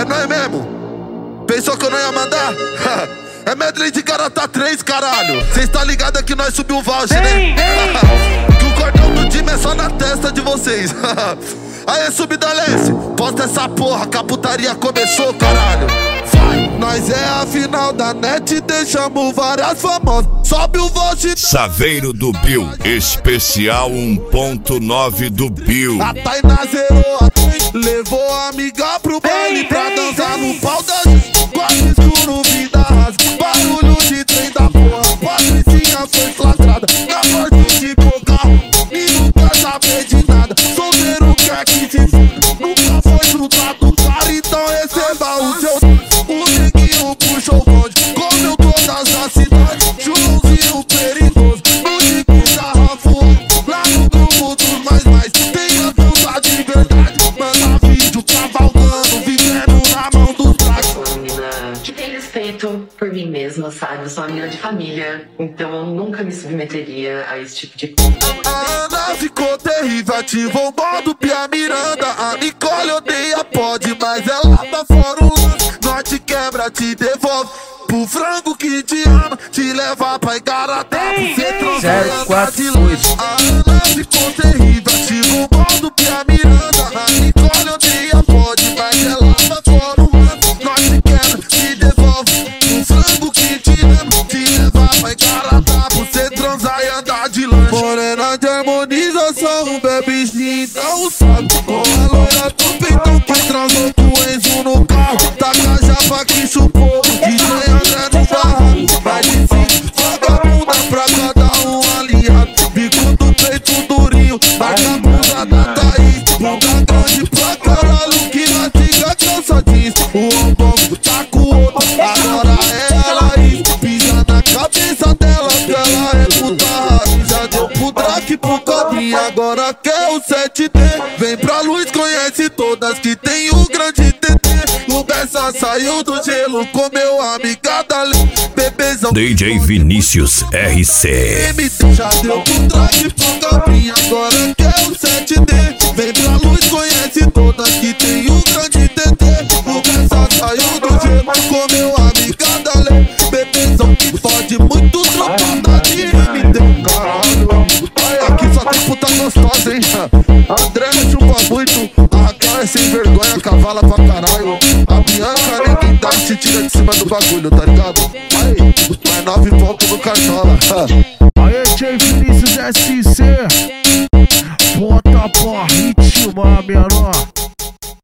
É nóis mesmo? Pensou que eu não ia mandar? É medley de Garota 3, caralho. Cês tá ligado que nós subiu o voucher, né? Que o cordão do time é só na testa de vocês. Aê, subida leste, posta essa porra que a putaria começou, caralho. Vai! Nós é a final da net, deixamos várias famosas. Sobe o voucher. Saveiro do Bill, especial 1.9 do Bill. A Tainá zerou a três, levou a amiga pro baile pra dançar no pau da gente. Quase escuro, vida rasga, barulho de trem da porra. Patricinha foi flagrada na porta de carro e nunca saber de nada. Solteiro quer que se nunca foi frustrado, cara, então receba o seu. O neguinho puxou o bonde, comeu todas as cidades. Joãozinho perigoso, no de sarrafo. Lá no grupo dos mais, tem a dança de verdade. Manda vídeo cavalgando, vivendo na mão dos fracos. Uma menina que tem respeito por mim mesma, sabe? Eu sou uma menina de família, então eu nunca me submeteria a esse tipo de... A Ana ficou terrível, ativou o modo Pia Miranda. A Nicole odeia pode, mas ela tá fora o lance. Norte quebra, te devolve pro frango que te ama, te leva pra Igarapé, você transforma de luz. A Ana ficou terrível, ativou o modo Pia Miranda. A Nicole odeia pode, mas ela tá fora o lance. Norte quebra, te devolve pro frango que te ama, te leva pra Igarapé, você transar e andar de lanche. Morena de harmonização, bebezinho, então sabe. Com a loira do peitão que transou com o Enzo no carro. Taca a japa que chupou, DJ André no barraco. Mais de 5 vagabunda pra cada um aliado. Bico do peito durinho, marca a blusa da Thaís. Bunda grande pra caralho que mastiga calça jeans. O ombongo tá com o outro, agora é ela isso. Pisa na cabeça dela que ela é puta raiz. Já deu pro Drake, pro Cobrinha, agora quer o 7D. Vem pra luz, conhece todas que tem o grande TT. O Bessa saiu do gelo, comeu a amiga da lei. Bebezão DJ Vinícius RC. MT já deu pro Drake, pro Cobrinha, agora quer o 7D. Vem pra luz, conhece todas que tem o grande TT. O Bessa saiu do gelo, comeu a amiga da lei. Bebezão que pode muito, tropada de MT. Caralho, aqui só tem puta gostosa, hein? André chupa muito, a Raquel é sem vergonha, cavala pra caralho. A Bianca ninguém dá, se tira de cima do bagulho, tá ligado? Aí, mais 9 pontos no Cartola. Aê, DJ Vinícius SC, bota pra ritmo, menor.